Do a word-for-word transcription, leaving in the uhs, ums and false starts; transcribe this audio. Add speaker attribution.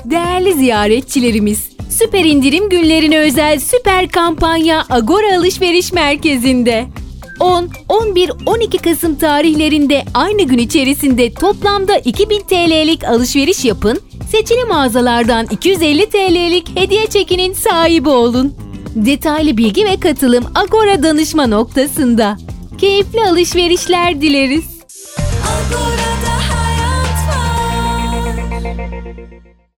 Speaker 1: Değerli ziyaretçilerimiz, süper indirim günlerine özel süper kampanya Agora Alışveriş Merkezi'nde. on, on bir, on iki Kasım tarihlerinde aynı gün içerisinde toplamda iki bin T L'lik alışveriş yapın, seçili mağazalardan iki yüz elli T L'lik hediye çekinin sahibi olun. Detaylı bilgi ve katılım Agora danışma noktasında. Keyifli alışverişler dileriz.